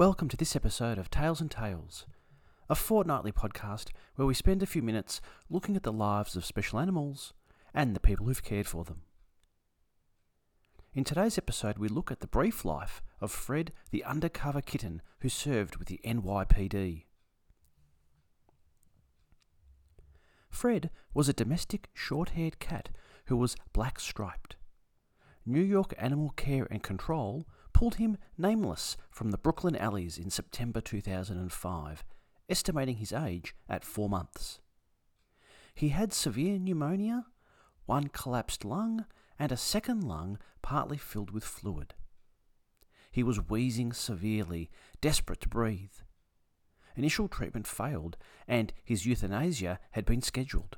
Welcome to this episode of Tales and Tales, a fortnightly podcast where we spend a few minutes looking at the lives of special animals and the people who've cared for them. In today's episode, we look at the brief life of Fred, the undercover kitten who served with the NYPD. Fred was a domestic short-haired cat who was black-striped. New York Animal Care and Control pulled him nameless from the Brooklyn alleys in September 2005, estimating his age at 4 months. He had severe pneumonia, one collapsed lung, and a second lung partly filled with fluid. He was wheezing severely, desperate to breathe. Initial treatment failed, and his euthanasia had been scheduled.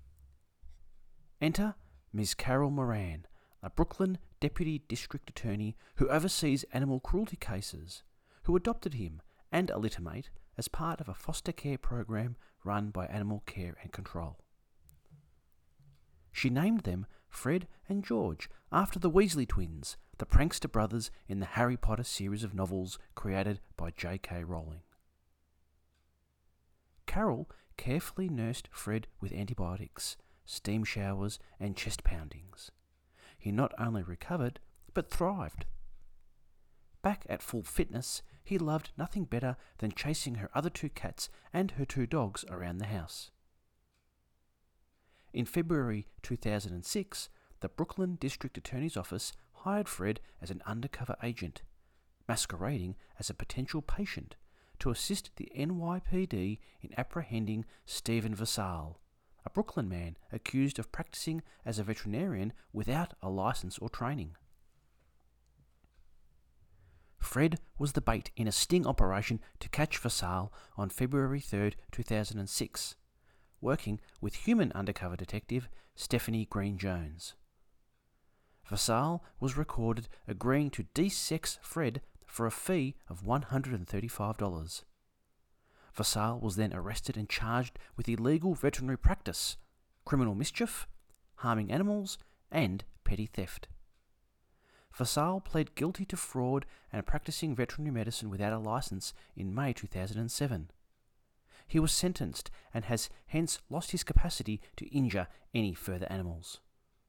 Enter Ms. Carol Moran, a Brooklyn Deputy District Attorney who oversees animal cruelty cases, who adopted him and a littermate as part of a foster care program run by Animal Care and Control. She named them Fred and George after the Weasley twins, the prankster brothers in the Harry Potter series of novels created by J.K. Rowling. Carol carefully nursed Fred with antibiotics, steam showers, and chest poundings. He not only recovered, but thrived. Back at full fitness, he loved nothing better than chasing her other 2 cats and her 2 dogs around the house. In February 2006, the Brooklyn District Attorney's Office hired Fred as an undercover agent, masquerading as a potential patient, to assist the NYPD in apprehending Stephen Vassal, a Brooklyn man accused of practicing as a veterinarian without a license or training. Fred was the bait in a sting operation to catch Vassal on February 3, 2006, working with human undercover detective Stephanie Green-Jones. Vassal was recorded agreeing to de-sex Fred for a fee of $135. Vassal was then arrested and charged with illegal veterinary practice, criminal mischief, harming animals, and petty theft. Vassal pled guilty to fraud and practicing veterinary medicine without a license in May 2007. He was sentenced and has hence lost his capacity to injure any further animals.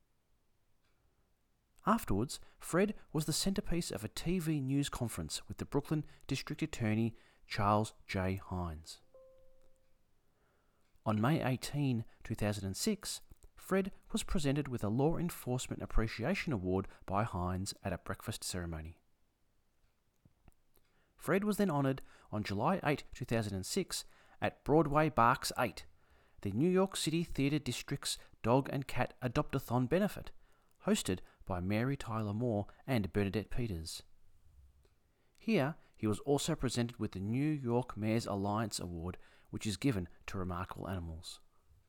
Afterwards, Fred was the centerpiece of a TV news conference with the Brooklyn District Attorney Charles J. Hines. On May 18, 2006, Fred was presented with a Law Enforcement Appreciation Award by Hines at a breakfast ceremony. Fred was then honoured on July 8, 2006 at Broadway Barks 8, the New York City Theatre District's Dog and Cat Adopt-a-thon benefit, hosted by Mary Tyler Moore and Bernadette Peters. Here, he was also presented with the New York Mayor's Alliance Award, which is given to remarkable animals.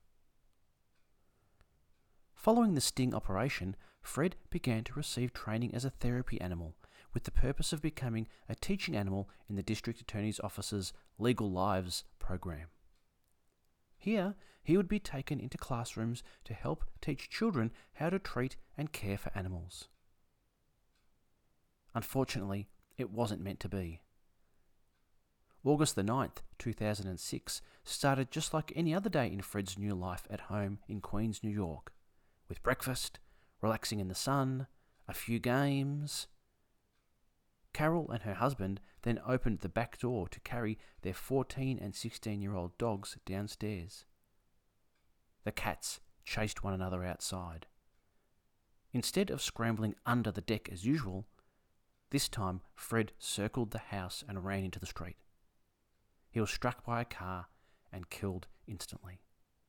Following the sting operation, Fred began to receive training as a therapy animal, with the purpose of becoming a teaching animal in the District Attorney's Office's Legal Lives program. Here, he would be taken into classrooms to help teach children how to treat and care for animals. Unfortunately, it wasn't meant to be. August the 9th, 2006 started just like any other day in Fred's new life at home in Queens, New York, with breakfast, relaxing in the sun, a few games. Carol and her husband then opened the back door to carry their 14 and 16-year-old dogs downstairs. The cats chased one another outside. Instead of scrambling under the deck as usual, this time Fred circled the house and ran into the street. He was struck by a car and killed instantly.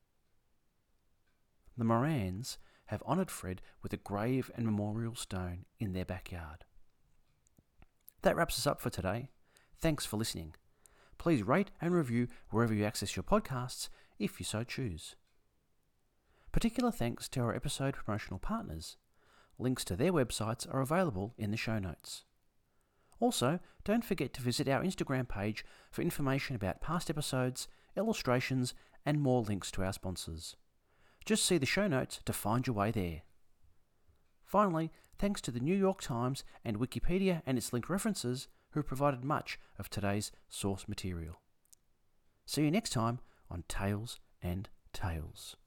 The Morans have honoured Fred with a grave and memorial stone in their backyard. That wraps us up for today. Thanks for listening. Please rate and review wherever you access your podcasts if you so choose. Particular thanks to our episode promotional partners. Links to their websites are available in the show notes. Also, don't forget to visit our Instagram page for information about past episodes, illustrations, and more links to our sponsors. Just see the show notes to find your way there. Finally, thanks to the New York Times and Wikipedia and its linked references who provided much of today's source material. See you next time on Tales and Tales.